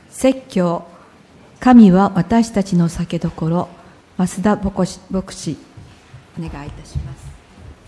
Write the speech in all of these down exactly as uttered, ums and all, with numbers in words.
説教、神は私たちの酒どころ、増田牧師、牧師お願いいたします。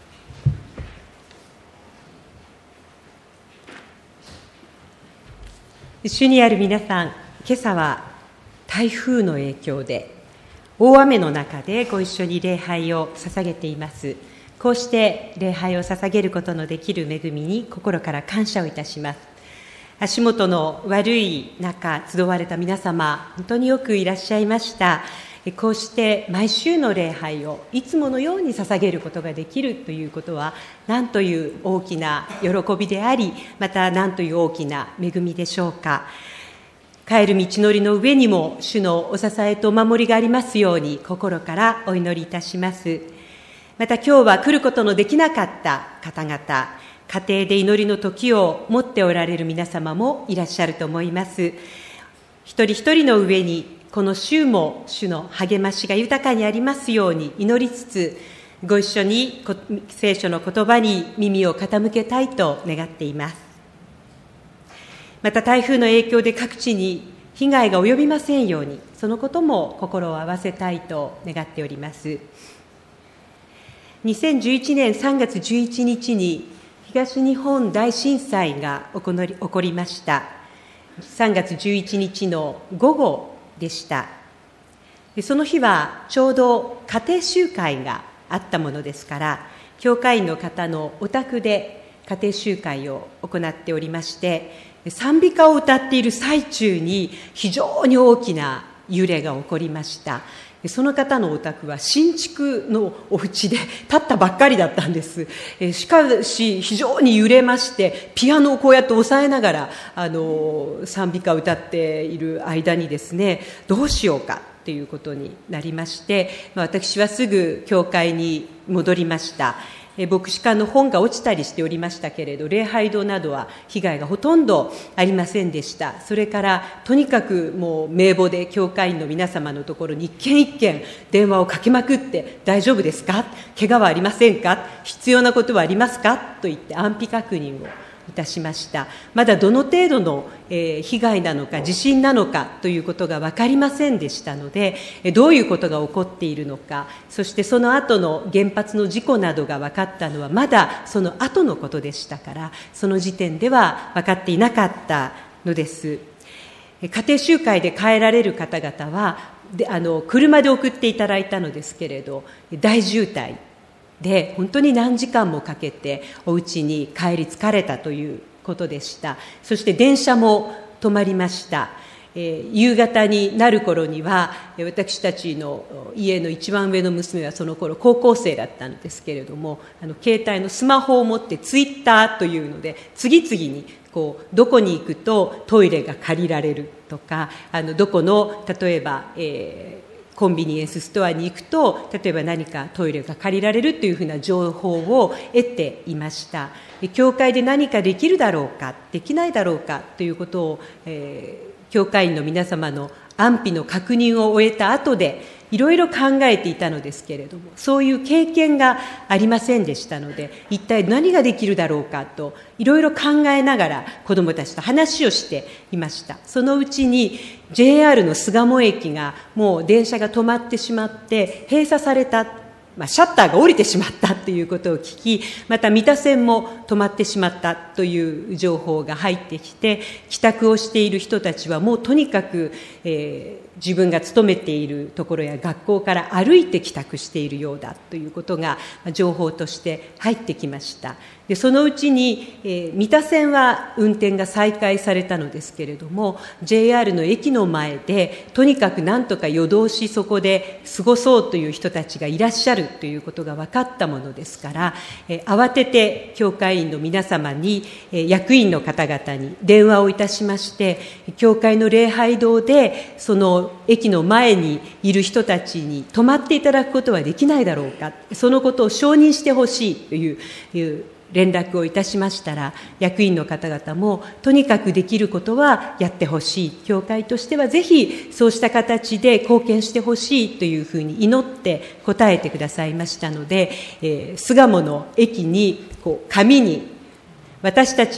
主にある皆さん、今朝は台風の影響で大雨の中でご一緒に礼拝を捧げています。こうして礼拝を捧げることのできる恵みに心から感謝をいたします。足元の悪い中集われた皆様、本当によくいらっしゃいました。こうして毎週の礼拝をいつものように捧げることができるということは、何という大きな喜びであり、また何という大きな恵みでしょうか。帰る道のりの上にも主のお支えとお守りがありますように心からお祈りいたします。また今日は来ることのできなかった方々、家庭で祈りの時を持っておられる皆様もいらっしゃると思います。一人一人の上にこの週も主の励ましが豊かにありますように祈りつつ、ご一緒に聖書の言葉に耳を傾けたいと願っています。また台風の影響で各地に被害が及びませんように、そのことも心を合わせたいと願っております。にせんじゅういちねんさんがつじゅういちにちに東日本大震災が起こりました。さんがつじゅういちにちの午後でした。その日はちょうど家庭集会があったものですから、教会員の方のお宅で家庭集会を行っておりまして、賛美歌を歌っている最中に非常に大きな揺れが起こりました。その方のお宅は新築のお家で建ったばっかりだったんです。しかし非常に揺れまして、ピアノをこうやって押さえながらあの賛美歌を歌っている間にですね、どうしようかということになりまして、私はすぐ教会に戻りました。牧師館の本が落ちたりしておりましたけれど、礼拝堂などは被害がほとんどありませんでした。それからとにかくもう名簿で教会員の皆様のところに一件一件電話をかけまくって、大丈夫ですか、怪我はありませんか、必要なことはありますかと言って安否確認をいたしました。まだどの程度の、えー、被害なのか地震なのかということが分かりませんでしたので、どういうことが起こっているのか、そしてその後の原発の事故などが分かったのはまだその後のことでしたから、その時点では分かっていなかったのです。家庭集会で帰られる方々はであの車で送っていただいたのですけれど、大渋滞で本当に何時間もかけてお家に帰り疲れたということでした。そして電車も止まりました。えー、夕方になる頃には、私たちの家の一番上の娘はその頃高校生だったんですけれども、あの携帯のスマホを持ってツイッターというので次々にこうどこに行くとトイレが借りられるとか、あのどこの例えば、えーコンビニエンスストアに行くと例えば何かトイレが借りられるというふうな情報を得ていました。教会で何かできるだろうか、できないだろうかということを、えー、教会員の皆様の安否の確認を終えた後でいろいろ考えていたのですけれども、そういう経験がありませんでしたので、一体何ができるだろうかといろいろ考えながら子どもたちと話をしていました。そのうちに ジェイアール の巣鴨駅がもう電車が止まってしまって閉鎖された、まあ、シャッターが降りてしまったということを聞き、また三田線も止まってしまったという情報が入ってきて、帰宅をしている人たちはもうとにかく、えー、自分が勤めているところや学校から歩いて帰宅しているようだということが情報として入ってきました。でそのうちに、えー、三田線は運転が再開されたのですけれども、 ジェイアール の駅の前でとにかく何とか夜通しそこで過ごそうという人たちがいらっしゃるということが分かったものですから、えー、慌てて教会員の皆様に、えー、役員の方々に電話をいたしまして、教会の礼拝堂でその駅の前にいる人たちに泊まっていただくことはできないだろうか、そのことを承認してほしいという、いう連絡をいたしましたら、役員の方々もとにかくできることはやってほしい、教会としてはぜひそうした形で貢献してほしいというふうに祈って答えてくださいましたので、えー、巣鴨の駅にこう紙に、私たちは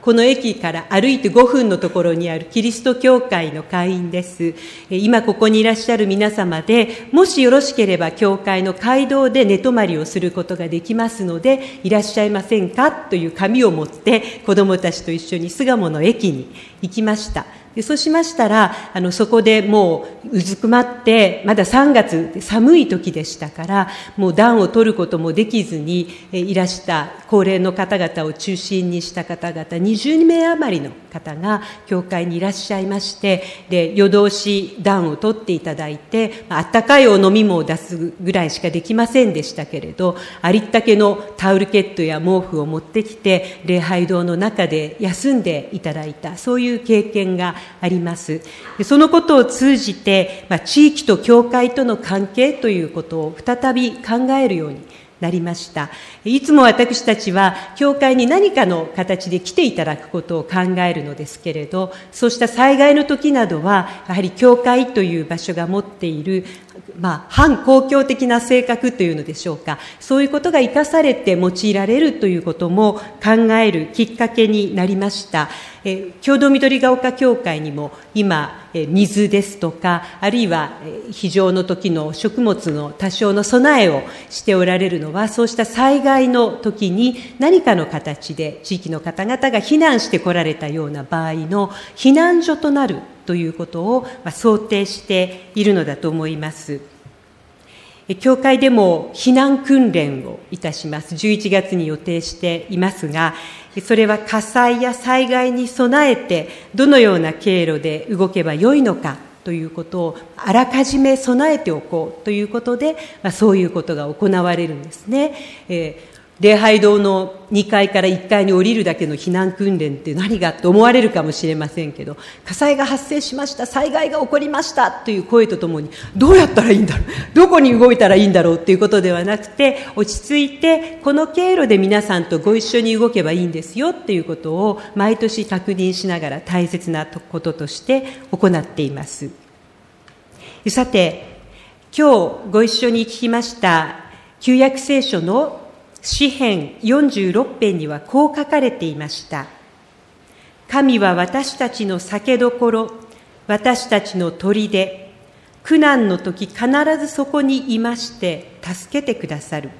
この駅から歩いてごふんのところにあるキリスト教会の会員です。今ここにいらっしゃる皆様で、もしよろしければ教会の会堂で寝泊まりをすることができますので、いらっしゃいませんかという紙を持って子どもたちと一緒に巣鴨の駅に行きました。でそうしましたら、あの、そこでもううずくまって、まださんがつで寒い時でしたから、もう暖を取ることもできずにえいらした高齢の方々を中心にした方々、にじゅうめい余りの方が教会にいらっしゃいまして、で、夜通し暖を取っていただいて、あったかいお飲み物を出すぐらいしかできませんでしたけれど、ありったけのタオルケットや毛布を持ってきて、礼拝堂の中で休んでいただいた、そういう経験があります。そのことを通じて、まあ、地域と教会との関係ということを再び考えるようになりました。いつも私たちは教会に何かの形で来ていただくことを考えるのですけれど、そうした災害の時などはやはり教会という場所が持っている、まあ、反公共的な性格というのでしょうか、そういうことが生かされて用いられるということも考えるきっかけになりました。え共同緑が丘教会にも今、え水ですとか、あるいは非常の時の食物の多少の備えをしておられるのは、そうした災害の時に何かの形で地域の方々が避難してこられたような場合の避難所となるということを想定しているのだと思います。教会でも避難訓練をいたします。じゅういちがつに予定していますが、それは火災や災害に備えてどのような経路で動けばよいのかということをあらかじめ備えておこうということで、まあ、そういうことが行われるんですね。えー礼拝堂のにかいからいっかいに降りるだけの避難訓練って何がと思われるかもしれませんけど、火災が発生しました、災害が起こりましたという声とともに、どうやったらいいんだろう、どこに動いたらいいんだろうということではなくて、落ち着いてこの経路で皆さんとご一緒に動けばいいんですよということを毎年確認しながら大切なこととして行っています。さて、今日ご一緒に聞きました旧約聖書の詩編よんじゅうろく編にはこう書かれていました。神は私たちの酒どころ、私たちの砦、苦難の時必ずそこにいまして助けてくださる。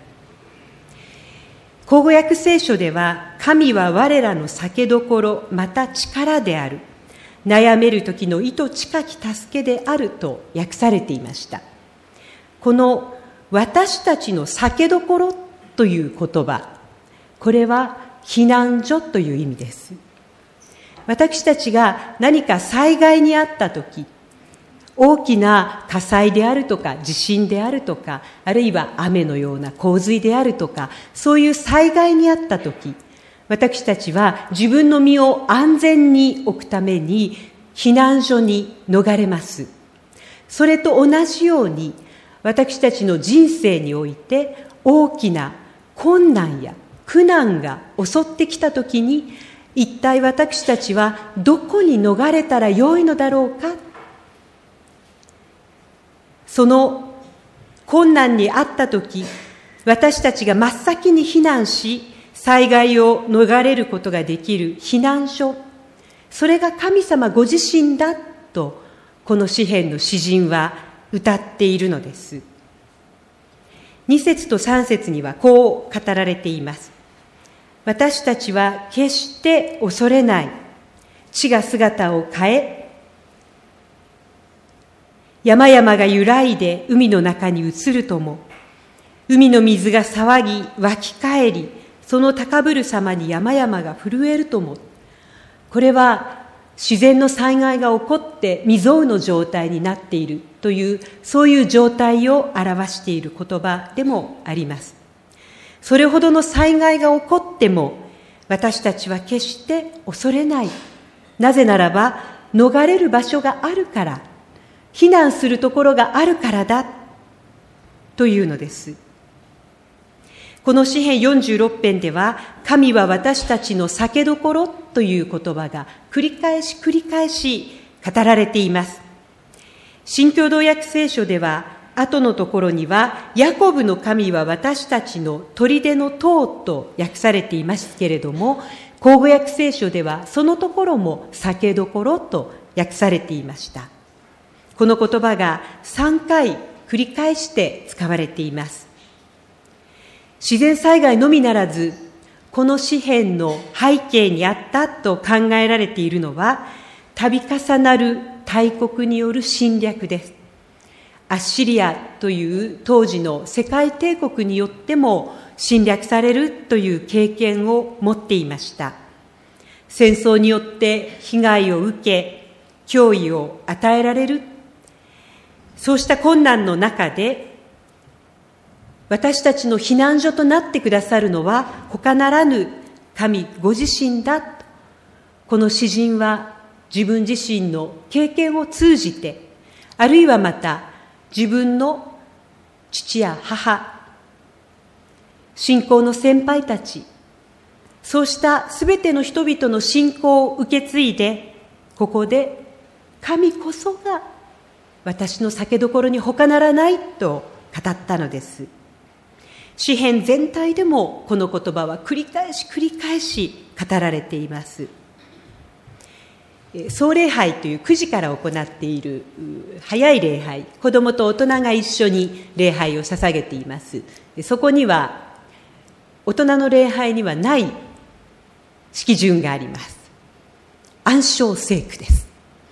口語訳聖書では、神は我らの酒どころ、また力である。悩める時の糸近き助けであると訳されていました。この私たちの酒どころという言葉、これは避難所という意味です。私たちが何か災害にあったとき、大きな火災であるとか地震であるとか、あるいは雨のような洪水であるとか、そういう災害にあったとき、私たちは自分の身を安全に置くために避難所に逃れます。それと同じように、私たちの人生において大きな困難や苦難が襲ってきたときに、一体私たちはどこに逃れたらよいのだろうか。その困難にあったとき、私たちが真っ先に避難し、災害を逃れることができる避難所、それが神様ご自身だと、この詩編の詩人は歌っているのです。に節とさん節にはこう語られています。私たちは決して恐れない。地が姿を変え、山々が揺らいで海の中に移るとも、海の水が騒ぎ湧き返り、その高ぶる様に山々が震えるとも。これは自然の災害が起こって未曾有の状態になっているという、そういう状態を表している言葉でもあります。それほどの災害が起こっても、私たちは決して恐れない。なぜならば、逃れる場所があるから、避難するところがあるからだ、というのです。この詩編よんじゅうろく編では、神は私たちの酒どころという言葉が繰り返し繰り返し語られています。新共同訳聖書では、後のところには、ヤコブの神は私たちの砦の塔と訳されていますけれども、 口語訳聖書ではそのところも酒どころと訳されていました。この言葉がさんかい繰り返して使われています。自然災害のみならず、この詩篇の背景にあったと考えられているのは、度重なる大国による侵略です。アッシリアという当時の世界帝国によっても侵略されるという経験を持っていました。戦争によって被害を受け、脅威を与えられる。そうした困難の中で、私たちの避難所となってくださるのは他ならぬ神ご自身だ。この詩人は自分自身の経験を通じて、あるいはまた自分の父や母、信仰の先輩たち、そうしたすべての人々の信仰を受け継いで、ここで神こそが私の酒どころに他ならないと語ったのです。詩篇全体でもこの言葉は繰り返し繰り返し語られています。総礼拝というくじから行っている早い礼拝、子どもと大人が一緒に礼拝を捧げています。そこには大人の礼拝にはない式順があります。暗唱聖句です。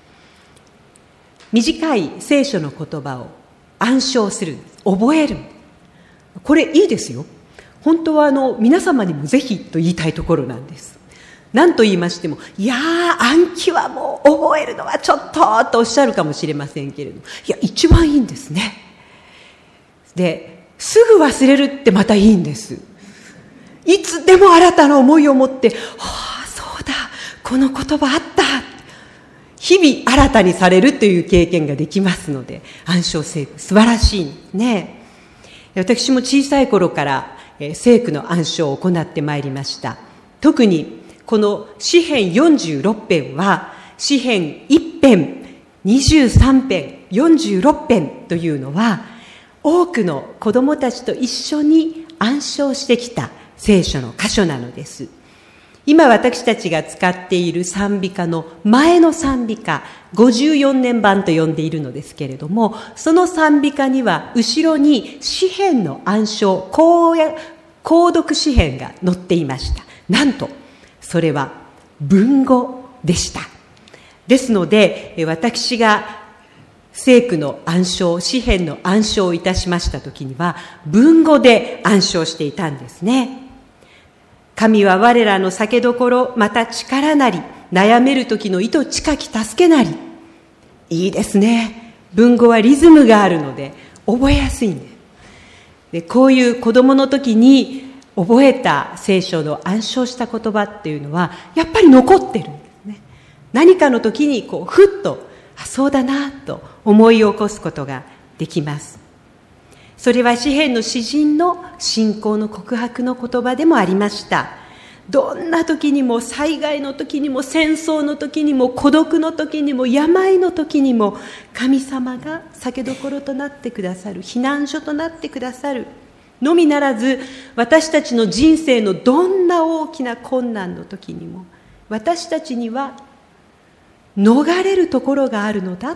短い聖書の言葉を暗唱する、覚える。これいいですよ。本当はあの皆様にもぜひと言いたいところなんです。何と言いましても、いやー暗記はもう覚えるのはちょっととおっしゃるかもしれませんけれども、いや一番いいんですね。で、すぐ忘れるってまたいいんです。いつでも新たな思いを持って、ああそうだ、この言葉あった、日々新たにされるという経験ができますので、暗唱聖句素晴らしいんですね。私も小さい頃から聖句の暗唱を行ってまいりました。特にこの詩編よんじゅうろく編は、詩編いち編、にじゅうさん編、よんじゅうろく編というのは、多くの子供たちと一緒に暗唱してきた聖書の箇所なのです。今私たちが使っている賛美歌の前の賛美歌、ごじゅうよねん版と呼んでいるのですけれども、その賛美歌には後ろに詩編の暗唱、購読詩編が載っていました。なんとそれは文語でした。ですので私が聖句の暗唱、詩編の暗唱をいたしましたときには文語で暗唱していたんですね。神は我らの酒どころ、また力なり、悩める時の糸近き助けなり。いいですね。文語はリズムがあるので覚えやすいんです。で、こういう子供の時に覚えた聖書の暗唱した言葉っていうのはやっぱり残ってるんですね。何かの時にこうふっと、あ、そうだなと思い起こすことができます。それは詩編の詩人の信仰の告白の言葉でもありました。どんな時にも、災害の時にも、戦争の時にも、孤独の時にも、病の時にも、神様が酒どころとなってくださる、避難所となってくださるのみならず、私たちの人生のどんな大きな困難の時にも、私たちには逃れるところがあるのだ。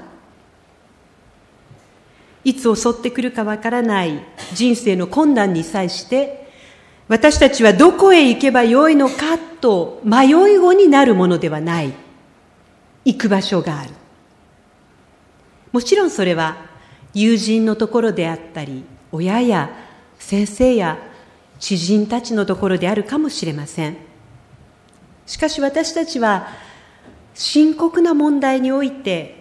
いつ襲ってくるかわからない人生の困難に際して、私たちはどこへ行けばよいのかと迷い子になるものではない。行く場所がある。もちろんそれは友人のところであったり、親や先生や知人たちのところであるかもしれません。しかし私たちは深刻な問題において、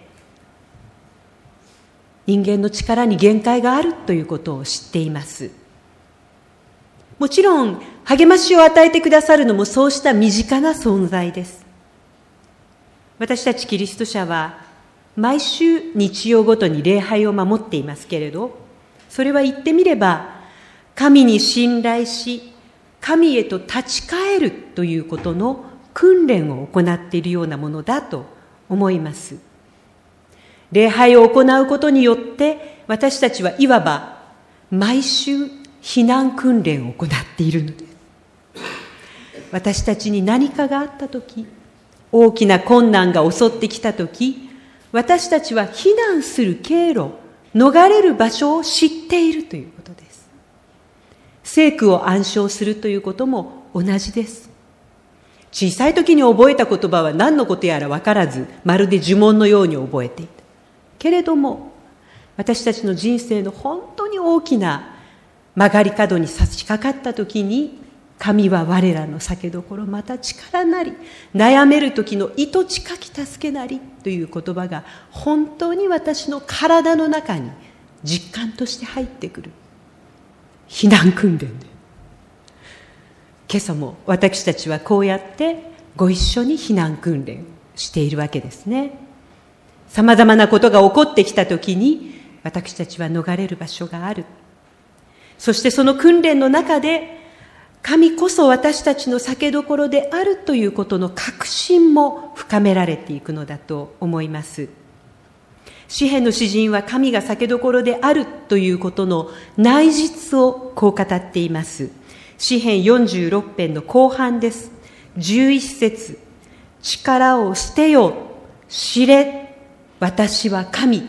人間の力に限界があるということを知っています。もちろん励ましを与えてくださるのもそうした身近な存在です。私たちキリスト者は毎週日曜ごとに礼拝を守っていますけれど、それは言ってみれば神に信頼し神へと立ち返るということの訓練を行っているようなものだと思います。礼拝を行うことによって私たちはいわば毎週避難訓練を行っているのです。 私たちに何かがあったとき、大きな困難が襲ってきたとき、私たちは避難する経路、逃れる場所を知っているということです。聖句を暗唱するということも同じです。小さい時に覚えた言葉は何のことやら分からず、まるで呪文のように覚えていた。けれども、私たちの人生の本当に大きな曲がり角に差し掛かった時に、神は我らの酒どころ、また力なり、悩める時の糸近き助けなりという言葉が本当に私の体の中に実感として入ってくる。避難訓練で。今朝も私たちはこうやってご一緒に避難訓練しているわけですね。さまざまなことが起こってきたときに、私たちは逃れる場所がある。そしてその訓練の中で、神こそ私たちの酒どころであるということの確信も深められていくのだと思います。詩編の詩人は神が酒どころであるということの内実をこう語っています。詩編よんじゅうろく編の後半です。じゅういち節、力を捨てよ、知れ、私は神。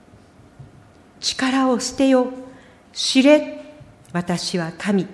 力を捨てよ、知れ、私は神。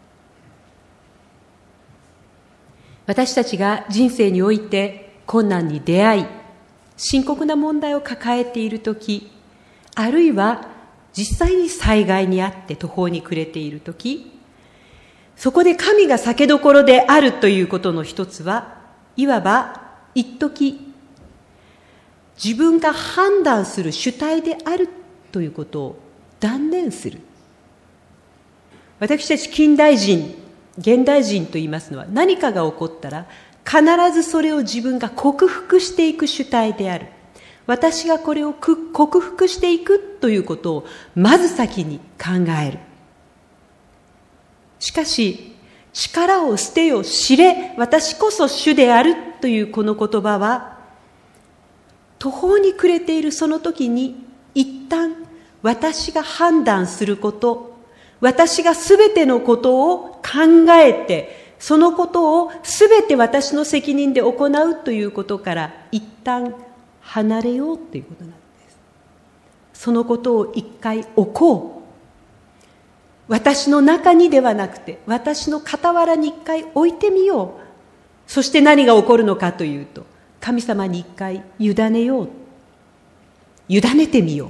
私たちが人生において困難に出会い、深刻な問題を抱えているとき、あるいは実際に災害にあって途方に暮れているとき、そこで神が酒どころであるということの一つは、いわば一時自分が判断する主体であるということを断念する。私たち近代人、現代人と言いますのは、何かが起こったら必ずそれを自分が克服していく主体である。私がこれを克服していくということをまず先に考える。しかし、力を捨てよ、知れ、私こそ主であるというこの言葉は、途方に暮れているその時に、一旦私が判断すること、私がすべてのことを考えて、そのことをすべて私の責任で行うということから一旦離れようということなんです。そのことを一回置こう。私の中にではなくて、私の傍らに一回置いてみよう。そして何が起こるのかというと、神様に一回委ねよう。委ねてみよう。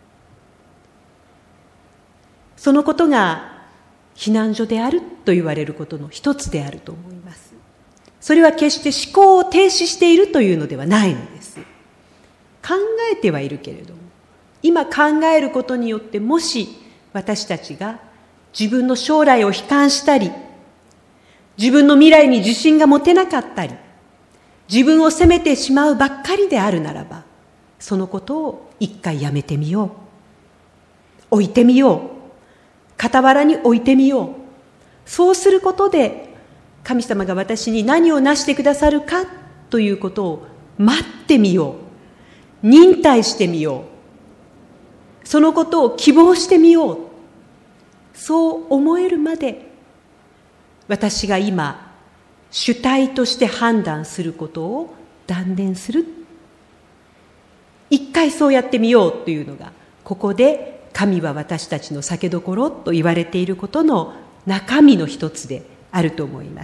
そのことが避難所であると言われることの一つであると思います。それは決して思考を停止しているというのではないのです。考えてはいるけれども、今考えることによってもし私たちが自分の将来を悲観したり、自分の未来に自信が持てなかったり、自分を責めてしまうばっかりであるならば、そのことを一回やめてみよう。置いてみよう。傍らに置いてみよう。そうすることで、神様が私に何をなしてくださるかということを待ってみよう。忍耐してみよう。そのことを希望してみよう。そう思えるまで、私が今、主体として判断することを断念する。一回そうやってみようというのが、ここで神は私たちの酒どころと言われていることの中身の一つであると思います。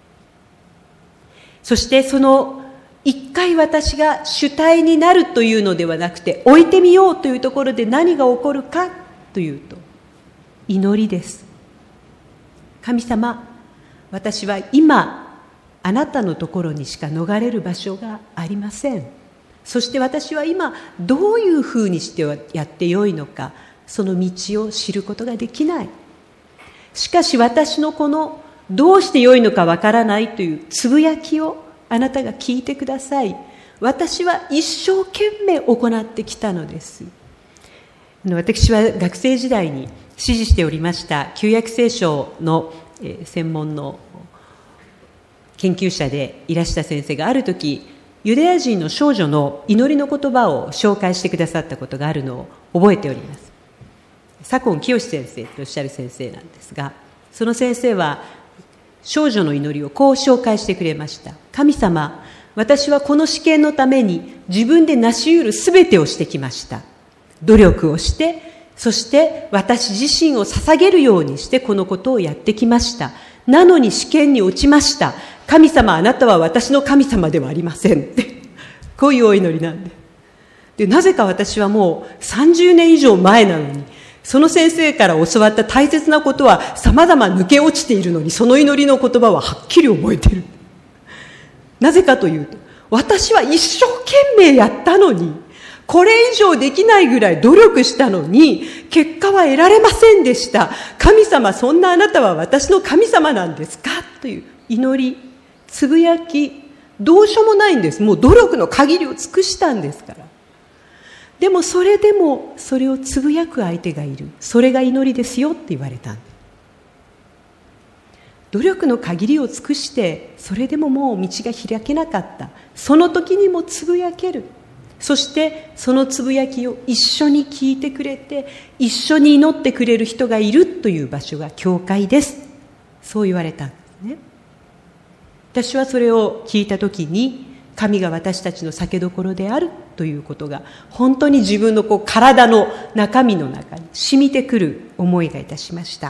そしてその一回私が主体になるというのではなくて、置いてみようというところで何が起こるかというと、祈りです。神様、私は今あなたのところにしか逃れる場所がありません。そして私は今どういうふうにしてやってよいのか、その道を知ることができない。しかし私のこのどうしてよいのかわからないというつぶやきをあなたが聞いてください。私は一生懸命行ってきたのです。私は学生時代に師事しておりました旧約聖書の専門の研究者でいらした先生がある時、ユダヤ人の少女の祈りの言葉を紹介してくださったことがあるのを覚えております。左近清先生とおっしゃる先生なんですが、その先生は少女の祈りをこう紹介してくれました。神様、私はこの試験のために自分で成し得るすべてをしてきました。努力をして、そして私自身を捧げるようにしてこのことをやってきました。なのに試験に落ちました。神様、あなたは私の神様ではありませんって。こういうお祈りなんで。で、なぜか私はもうさんじゅうねん以上前なのに、その先生から教わった大切なことは様々抜け落ちているのに、その祈りの言葉ははっきり覚えている。なぜかというと、私は一生懸命やったのに、これ以上できないぐらい努力したのに、結果は得られませんでした。神様、そんなあなたは私の神様なんですかという祈り、つぶやき、どうしようもないんです。もう努力の限りを尽くしたんですから。でもそれでもそれをつぶやく相手がいる。それが祈りですよって言われたんです。努力の限りを尽くして、それでももう道が開けなかった。その時にもつぶやける。そしてそのつぶやきを一緒に聞いてくれて、一緒に祈ってくれる人がいるという場所が教会です。そう言われたんですね。私はそれを聞いた時に、神が私たちの酒どころであるということが本当に自分のこう体の中身の中に染みてくる思いがいたしました。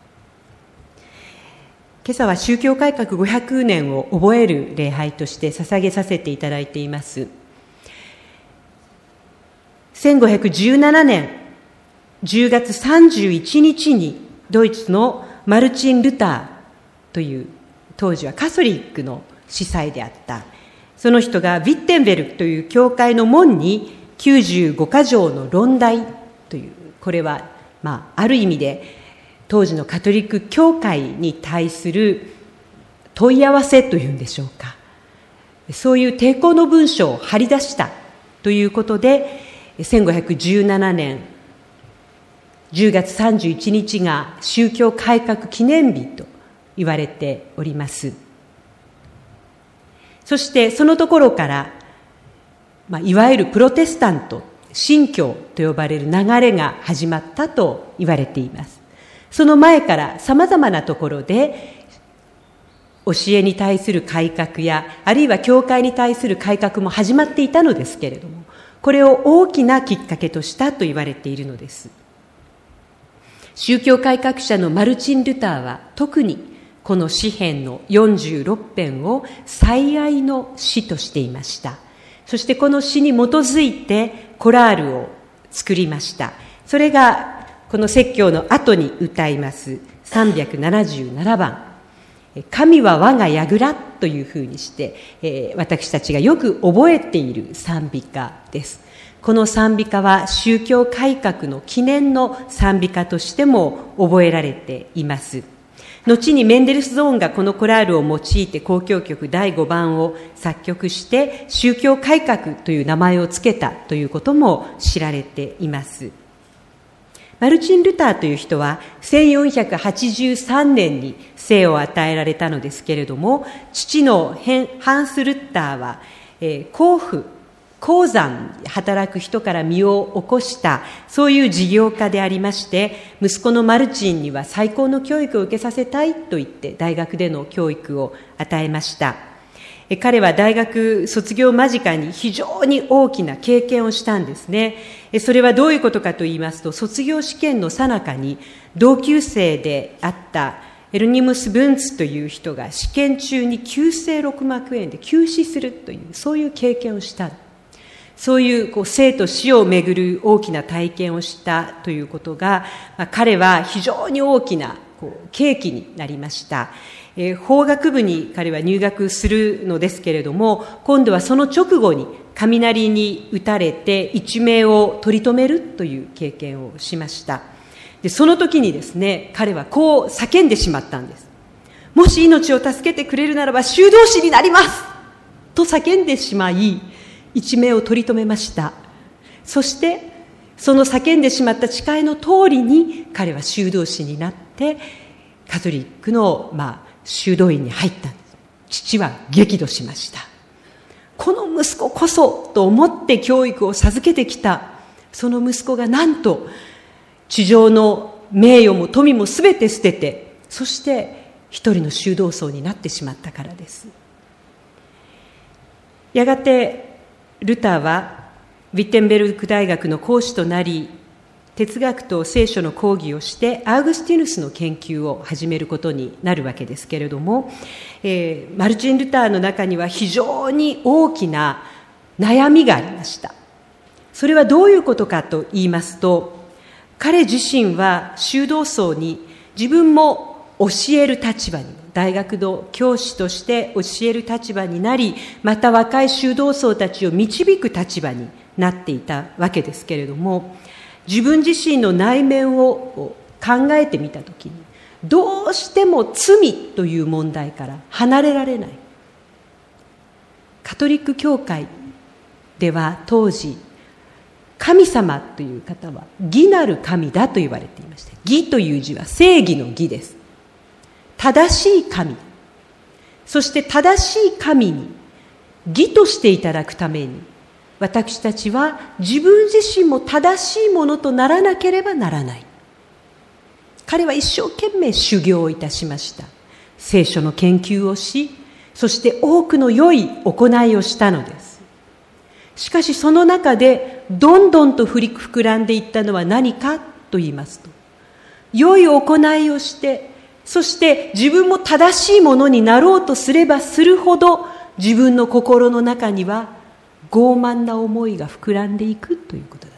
今朝は宗教改革ごひゃくねんを覚える礼拝として捧げさせていただいています。せんごひゃくじゅうななねんじゅうがつさんじゅういちにちにドイツのマルチン・ルターという当時はカソリックの司祭であったその人がヴィッテンベルクという教会の門にきゅうじゅうごかじょうの論題という、これはまあある意味で当時のカトリック教会に対する問い合わせというんでしょうか、そういう抵抗の文書を貼り出したということで、せんごひゃくじゅうななねんじゅうがつさんじゅういちにちが宗教改革記念日と言われております。そしてそのところから、まあ、いわゆるプロテスタント、新教と呼ばれる流れが始まったと言われています。その前からさまざまなところで教えに対する改革や、あるいは教会に対する改革も始まっていたのですけれども、これを大きなきっかけとしたと言われているのです。宗教改革者のマルチン・ルターは特にこの詩編のよんじゅうろっぺんを最愛の詩としていました。そしてこの詩に基づいてコラールを作りました。それがこの説教の後に歌いますさんびゃくななじゅうななばん、神は我が櫓というふうにして、えー、私たちがよく覚えている賛美歌です。この賛美歌は宗教改革の記念の賛美歌としても覚えられています。後にメンデルスゾーンがこのコラールを用いて交響曲だいごばんを作曲して宗教改革という名前をつけたということも知られています。マルチン・ルターという人はせんよんひゃくはちじゅうさんねんに生を与えられたのですけれども、父のハンス・ルッターは、えー、甲府鉱山で働く人から身を起こしたそういう事業家でありまして、息子のマルチンには最高の教育を受けさせたいと言って大学での教育を与えました。彼は大学卒業間近に非常に大きな経験をしたんですね。それはどういうことかと言いますと、卒業試験の最中に同級生であったエルニムス・ブンツという人が試験中に急性肋膜炎で急死するという、そういう経験をした。そういう、こう生と死をめぐる大きな体験をしたということが、まあ、彼は非常に大きなこう契機になりました。えー、法学部に彼は入学するのですけれども、今度はその直後に雷に打たれて一命を取り留めるという経験をしました。で、その時にですね、彼はこう叫んでしまったんです。もし命を助けてくれるならば修道士になりますと叫んでしまい、一命を取り留めました。そしてその叫んでしまった誓いの通りに彼は修道士になってカトリックの、まあ、修道院に入ったんです。父は激怒しました。この息子こそと思って教育を授けてきたその息子がなんと地上の名誉も富もすべて捨てて、そして一人の修道僧になってしまったからです。やがてルターはウィッテンベルク大学の講師となり、哲学と聖書の講義をしてアウグスティヌスの研究を始めることになるわけですけれども、えー、マルチン・ルターの中には非常に大きな悩みがありました。それはどういうことかと言いますと、彼自身は修道僧に自分も教える立場に、大学の教師として教える立場になり、また若い修道僧たちを導く立場になっていたわけですけれども、自分自身の内面を考えてみたときに、どうしても罪という問題から離れられない。カトリック教会では当時、神様という方は義なる神だと言われていました。義という字は正義の義です。正しい神。そして正しい神に義としていただくために、私たちは自分自身も正しいものとならなければならない。彼は一生懸命修行をいたしました。聖書の研究をし、そして多くの良い行いをしたのです。しかしその中でどんどんと膨らんでいったのは何かと言いますと、良い行いをして、そして自分も正しいものになろうとすればするほど、自分の心の中には傲慢な思いが膨らんでいくということだった。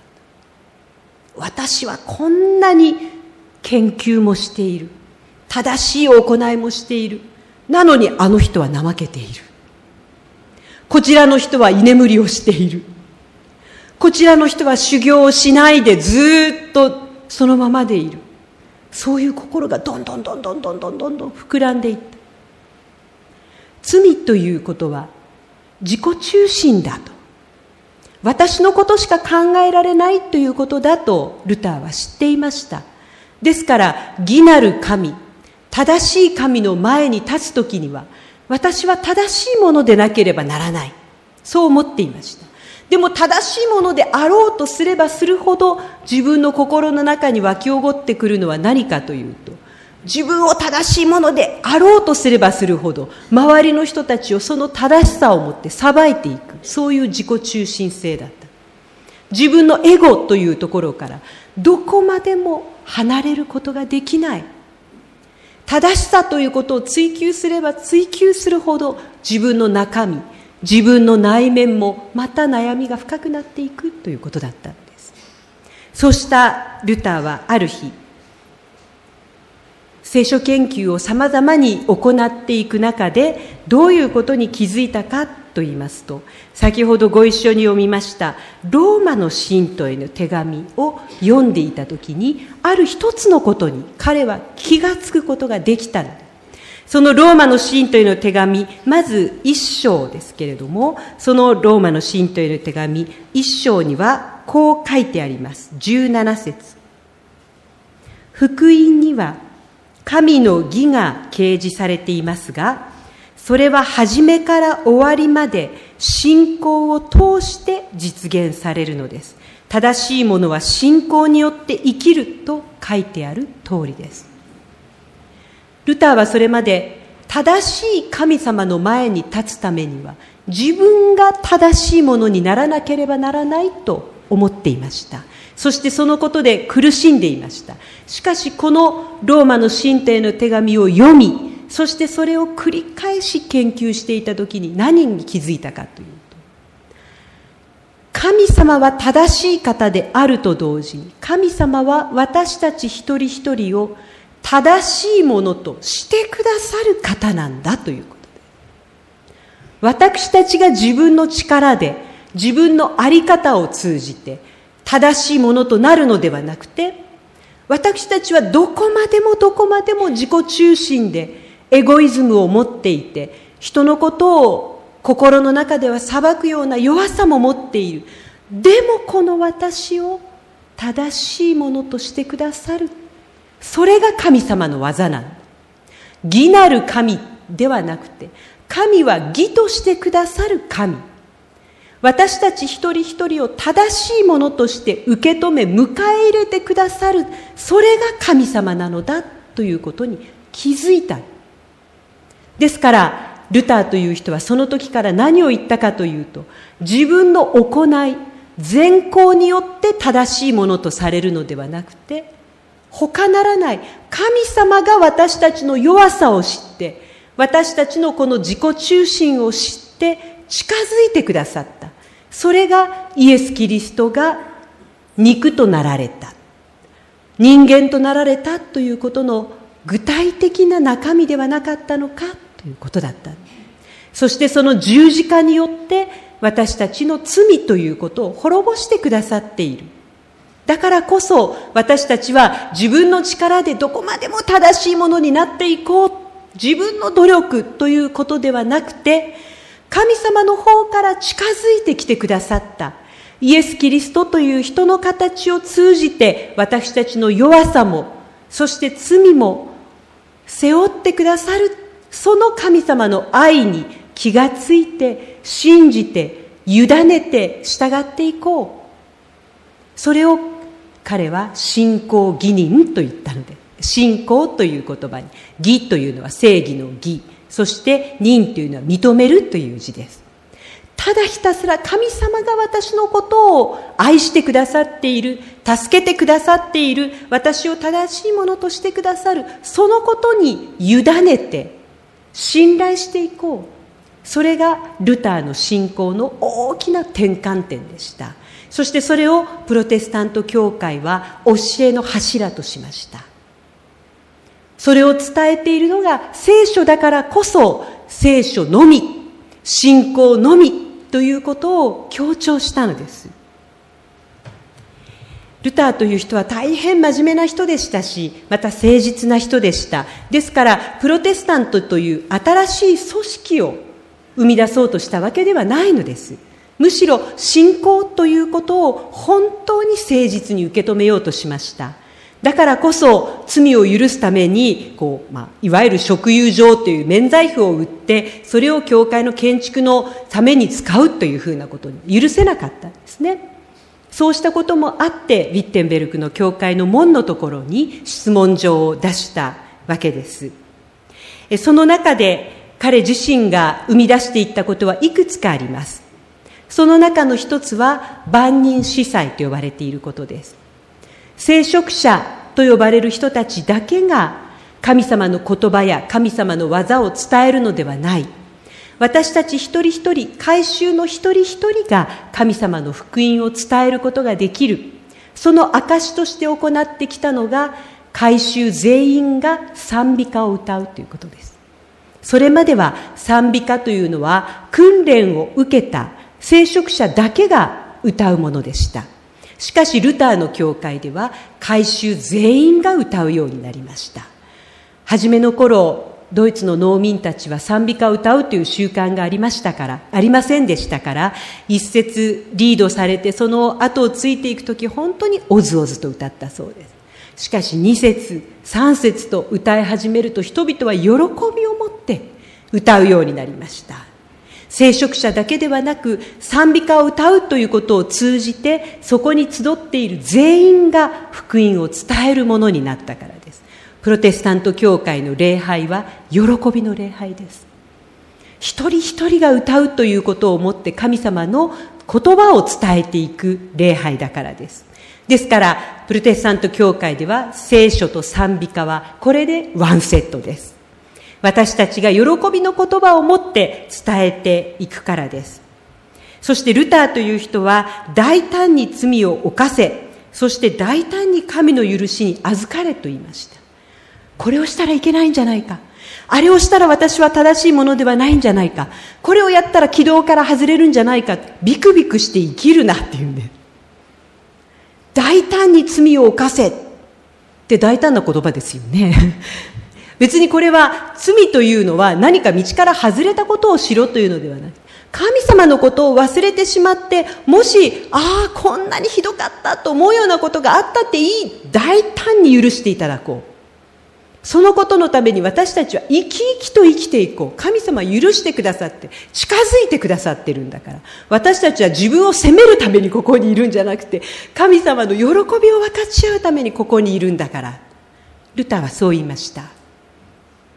私はこんなに研究もしている。正しい行いもしている。なのにあの人は怠けている。こちらの人は居眠りをしている。こちらの人は修行をしないでずっとそのままでいる。そういう心がどんどんどんどんどんどんどんどん膨らんでいった。罪ということは自己中心だと。私のことしか考えられないということだとルターは知っていました。ですから義なる神、正しい神の前に立つときには、私は正しいものでなければならない。そう思っていました。でも正しいものであろうとすればするほど、自分の心の中に湧き起こってくるのは何かというと、自分を正しいものであろうとすればするほど、周りの人たちをその正しさをもって裁いていく、そういう自己中心性だった。自分のエゴというところからどこまでも離れることができない。正しさということを追求すれば追求するほど、自分の中身、自分の内面もまた悩みが深くなっていくということだったんです。そうしたルターはある日、聖書研究をさまざまに行っていく中で、どういうことに気づいたかと言いますと、先ほどご一緒に読みましたローマの信徒への手紙を読んでいたときに、ある一つのことに彼は気がつくことができたのです。そのローマの信徒への手紙、まず一章ですけれども、そのローマの信徒への手紙一章にはこう書いてあります。じゅうなな節。福音には神の義が掲示されていますが、それは初めから終わりまで信仰を通して実現されるのです。正しいものは信仰によって生きると書いてある通りです。ルターはそれまで正しい神様の前に立つためには、自分が正しいものにならなければならないと思っていました。そしてそのことで苦しんでいました。しかしこのローマの信徒への手紙を読み、そしてそれを繰り返し研究していたときに何に気づいたかというと、神様は正しい方であると同時に、神様は私たち一人一人を正しいものとしてくださる方なんだということです。私たちが自分の力で、自分の在り方を通じて正しいものとなるのではなくて、私たちはどこまでもどこまでも自己中心でエゴイズムを持っていて、人のことを心の中では裁くような弱さも持っている。でもこの私を正しいものとしてくださる。それが神様の技なんだ。義なる神ではなくて、神は義としてくださる神。私たち一人一人を正しいものとして受け止め迎え入れてくださる、それが神様なのだということに気づいた。 ですからルターという人はその時から何を言ったかというと、自分の行い、善行によって正しいものとされるのではなくて、他ならない神様が私たちの弱さを知って、私たちのこの自己中心を知って近づいてくださった。それがイエス・キリストが肉となられた、人間となられたということの具体的な中身ではなかったのかということだった。そしてその十字架によって私たちの罪ということを滅ぼしてくださっている。だからこそ私たちは自分の力でどこまでも正しいものになっていこう、自分の努力ということではなくて、神様の方から近づいてきてくださったイエス・キリストという人の形を通じて、私たちの弱さもそして罪も背負ってくださる、その神様の愛に気がついて、信じて、委ねて従っていこう。それを彼は信仰義人と言ったので、信仰という言葉に、義というのは正義の義、そして人というのは認めるという字です。ただひたすら神様が私のことを愛してくださっている、助けてくださっている、私を正しいものとしてくださる、そのことに委ねて信頼していこう。それがルターの信仰の大きな転換点でした。そしてそれをプロテスタント教会は教えの柱としました。それを伝えているのが聖書だからこそ、聖書のみ、信仰のみということを強調したのです。ルターという人は大変真面目な人でしたし、また誠実な人でした。ですからプロテスタントという新しい組織を生み出そうとしたわけではないのです。むしろ信仰ということを本当に誠実に受け止めようとしました。だからこそ罪を許すためにこう、まあ、いわゆる贖喩状という免罪符を売って、それを教会の建築のために使うというふうなことに許せなかったんですね。そうしたこともあって、ウィッテンベルクの教会の門のところに質問状を出したわけです。その中で彼自身が生み出していったことはいくつかあります。その中の一つは万人司祭と呼ばれていることです。聖職者と呼ばれる人たちだけが神様の言葉や神様の技を伝えるのではない。私たち一人一人、改宗の一人一人が神様の福音を伝えることができる。その証として行ってきたのが、改宗全員が賛美歌を歌うということです。それまでは賛美歌というのは訓練を受けた聖職者だけが歌うものでした。しかしルターの教会では改宗全員が歌うようになりました。初めの頃、ドイツの農民たちは賛美歌を歌うという習慣がありましたから、ありませんでしたから、一節リードされてその後をついていくとき、本当におずおずと歌ったそうです。しかし二節、三節と歌い始めると、人々は喜びを持って歌うようになりました。聖職者だけではなく、賛美歌を歌うということを通じて、そこに集っている全員が福音を伝えるものになったからです。プロテスタント教会の礼拝は喜びの礼拝です。一人一人が歌うということをもって神様の言葉を伝えていく礼拝だからです。ですからプロテスタント教会では聖書と賛美歌はこれでワンセットです。私たちが喜びの言葉を持って伝えていくからです。そしてルターという人は大胆に罪を犯せ、そして大胆に神の許しに預かれと言いました。これをしたらいけないんじゃないか、あれをしたら私は正しいものではないんじゃないか、これをやったら軌道から外れるんじゃないか、ビクビクして生きるなっていうんです。大胆に罪を犯せって大胆な言葉ですよね。別にこれは罪というのは何か道から外れたことをしろというのではない。神様のことを忘れてしまって、もしああこんなにひどかったと思うようなことがあったっていい、大胆に許していただこう。そのことのために私たちは生き生きと生きていこう。神様許してくださって近づいてくださってるんだから、私たちは自分を責めるためにここにいるんじゃなくて、神様の喜びを分かち合うためにここにいるんだから。ルターはそう言いました。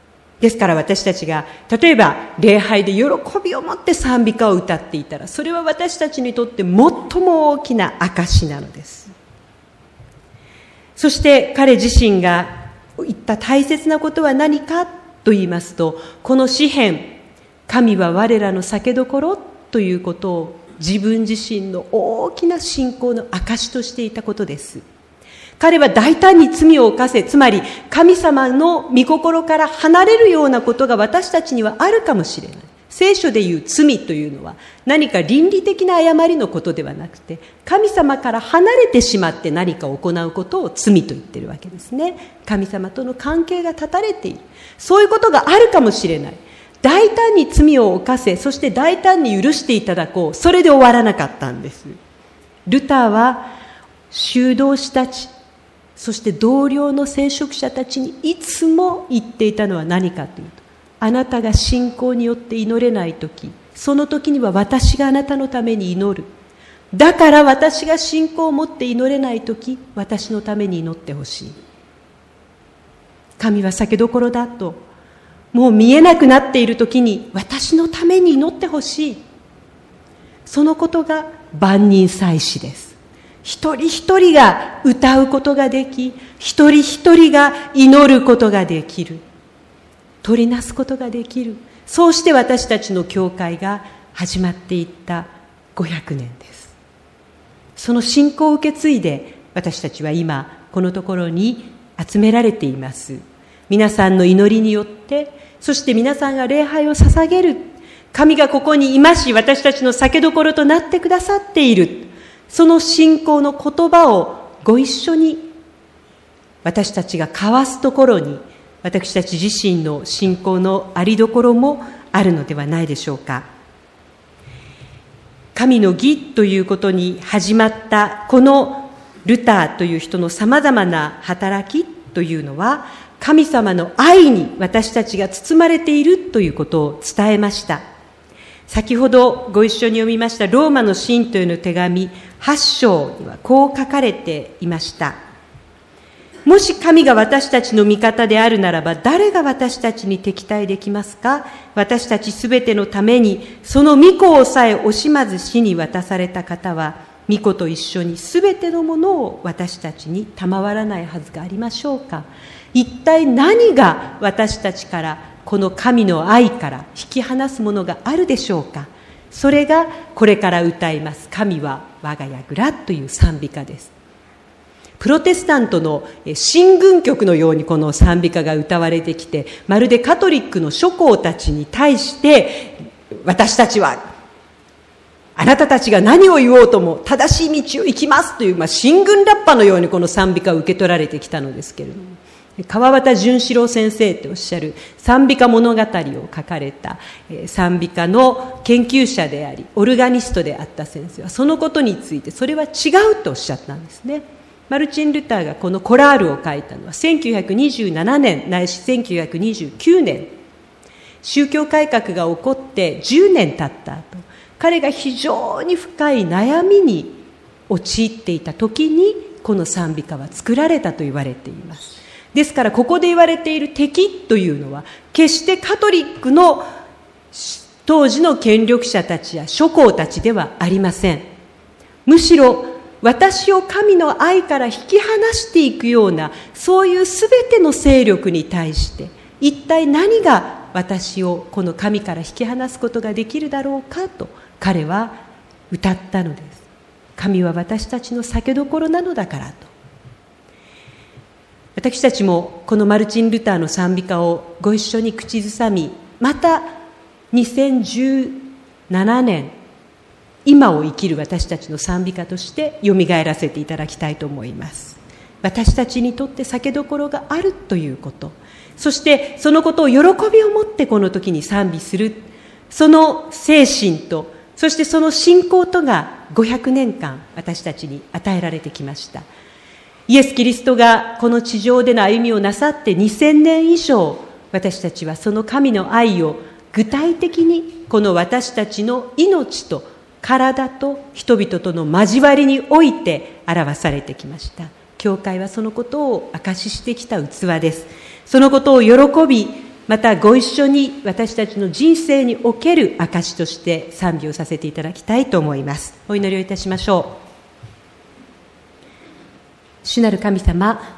ですから私たちが例えば礼拝で喜びを持って賛美歌を歌っていたら、それは私たちにとって最も大きな証なのです。そして彼自身が言った大切なことは何かと言いますと、この詩編、神は我らの酒どころということを自分自身の大きな信仰の証としていたことです。彼は大胆に罪を犯せ、つまり神様の御心から離れるようなことが私たちにはあるかもしれない。聖書でいう罪というのは何か倫理的な誤りのことではなくて、神様から離れてしまって何かを行うことを罪と言っているわけですね。神様との関係が断たれている、そういうことがあるかもしれない。大胆に罪を犯せ、そして大胆に許していただこう、それで終わらなかったんです。ルターは修道士たち、そして同僚の聖職者たちにいつも言っていたのは何かというと、あなたが信仰によって祈れないとき、その時には私があなたのために祈る。だから私が信仰を持って祈れないとき、私のために祈ってほしい。神は酒どころだと、もう見えなくなっているときに私のために祈ってほしい。そのことが万人祭司です。一人一人が歌うことができ、一人一人が祈ることができる。取りなすことができる。そうして私たちの教会が始まっていったごひゃくねんです。その信仰を受け継いで私たちは今このところに集められています。皆さんの祈りによって、そして皆さんが礼拝を捧げる、神がここにいまし、私たちの酒どころとなってくださっている、その信仰の言葉をご一緒に私たちが交わすところに、私たち自身の信仰のありどころもあるのではないでしょうか。神の義ということに始まったこのルターという人のさまざまな働きというのは、神様の愛に私たちが包まれているということを伝えました。先ほどご一緒に読みましたローマの信徒への手紙はち章にはこう書かれていました。もし神が私たちの味方であるならば、誰が私たちに敵対できますか。私たちすべてのためにその御子をさえ惜しまず死に渡された方は、御子と一緒にすべてのものを私たちに賜らないはずがありましょうか。一体何が私たちからこの神の愛から引き離すものがあるでしょうか。それがこれから歌います神は我が櫓という賛美歌です。プロテスタントの進軍曲のようにこの賛美歌が歌われてきて、まるでカトリックの諸公たちに対して、私たちはあなたたちが何を言おうとも正しい道を行きますという、まあ、進軍ラッパのようにこの賛美歌を受け取られてきたのですけれども、川端淳四郎先生とおっしゃる賛美歌物語を書かれた賛美歌の研究者でありオルガニストであった先生は、そのことについてそれは違うとおっしゃったんですね。マルチン・ルターがこのコラールを書いたのはせんきゅうひゃくにじゅうななねんないしせんきゅうひゃくにじゅうきゅうねん、宗教改革が起こってじゅうねん経った後、彼が非常に深い悩みに陥っていた時にこの賛美歌は作られたと言われています。ですからここで言われている敵というのは、決してカトリックの当時の権力者たちや諸公たちではありません。むしろ私を神の愛から引き離していくような、そういうすべての勢力に対して一体何が私をこの神から引き離すことができるだろうかと彼は歌ったのです。神は私たちの酒どころなのだからと。私たちもこのマルチン・ルターの賛美歌をご一緒に口ずさみ、またにせんじゅうななねん、今を生きる私たちの賛美歌としてよみがえらせていただきたいと思います。私たちにとって酒どころがあるということ、そしてそのことを喜びを持ってこの時に賛美する、その精神と、そしてその信仰とがごひゃくねんかん私たちに与えられてきました。イエス・キリストがこの地上での歩みをなさってにせんねん以上、私たちはその神の愛を具体的にこの私たちの命と体と人々との交わりにおいて表されてきました。教会はそのことを証ししてきた器です。そのことを喜び、 またご一緒に私たちの人生における証として賛美をさせていただきたいと思います。お祈りをいたしましょう。主なる神様、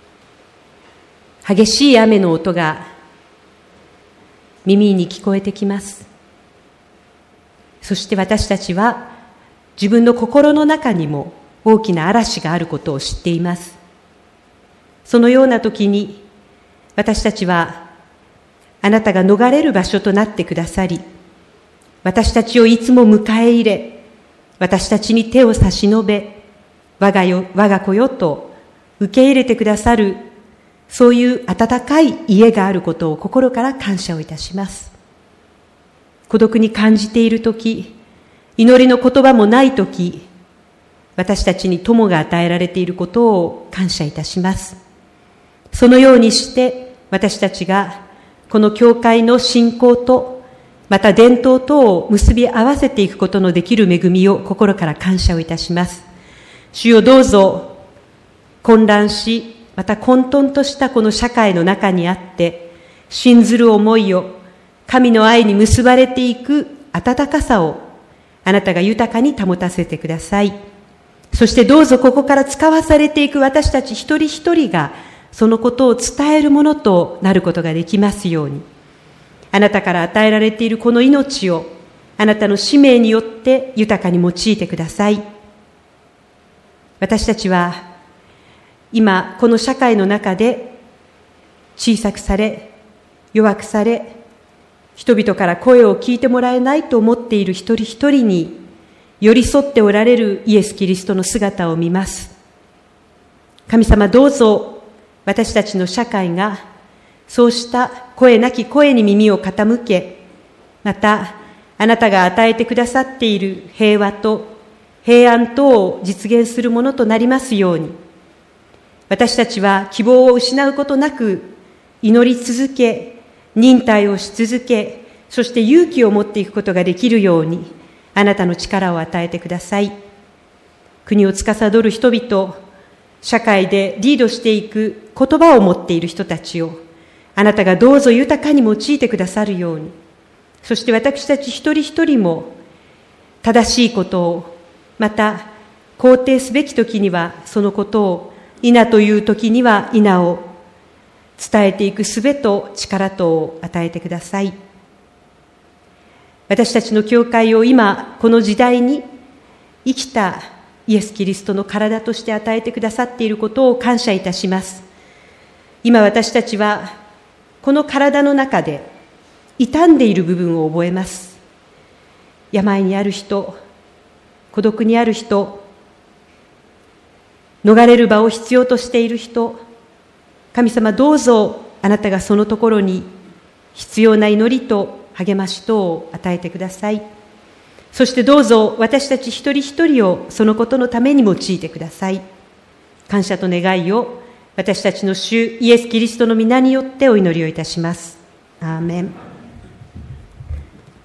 激しい雨の音が耳に聞こえてきます。そして私たちは自分の心の中にも大きな嵐があることを知っています。そのような時に私たちはあなたが逃れる場所となってくださり、私たちをいつも迎え入れ、私たちに手を差し伸べ、我がよ、我が子よと受け入れてくださる、そういう温かい家があることを心から感謝をいたします。孤独に感じているとき、祈りの言葉もないとき、私たちに友が与えられていることを感謝いたします。そのようにして私たちがこの教会の信仰とまた伝統とを結び合わせていくことのできる恵みを心から感謝をいたします。主よ、どうぞ混乱し、また混沌としたこの社会の中にあって信ずる思いを神の愛に結ばれていく温かさをあなたが豊かに保たせてください。そしてどうぞここから使わされていく私たち一人一人がそのことを伝えるものとなることができますように、あなたから与えられているこの命をあなたの使命によって豊かに用いてください。私たちは今この社会の中で小さくされ、弱くされ、人々から声を聞いてもらえないと思っている一人一人に寄り添っておられるイエス・キリストの姿を見ます。神様、どうぞ私たちの社会がそうした声なき声に耳を傾け、またあなたが与えてくださっている平和と平安とを実現するものとなりますように、私たちは希望を失うことなく祈り続け、忍耐をし続け、そして勇気を持っていくことができるようにあなたの力を与えてください。国を司る人々、社会でリードしていく言葉を持っている人たちをあなたがどうぞ豊かに用いてくださるように、そして私たち一人一人も正しいことを、また肯定すべき時にはそのことを、否という時には否を伝えていく術と力とを与えてください。私たちの教会を今この時代に生きたイエス・キリストの体として与えてくださっていることを感謝いたします。今私たちはこの体の中で傷んでいる部分を覚えます。病にある人、孤独にある人、逃れる場を必要としている人、神様、どうぞあなたがそのところに必要な祈りと励ましとを与えてください。そしてどうぞ私たち一人一人をそのことのために用いてください。感謝と願いを私たちの主イエス・キリストの皆によってお祈りをいたします。アーメン。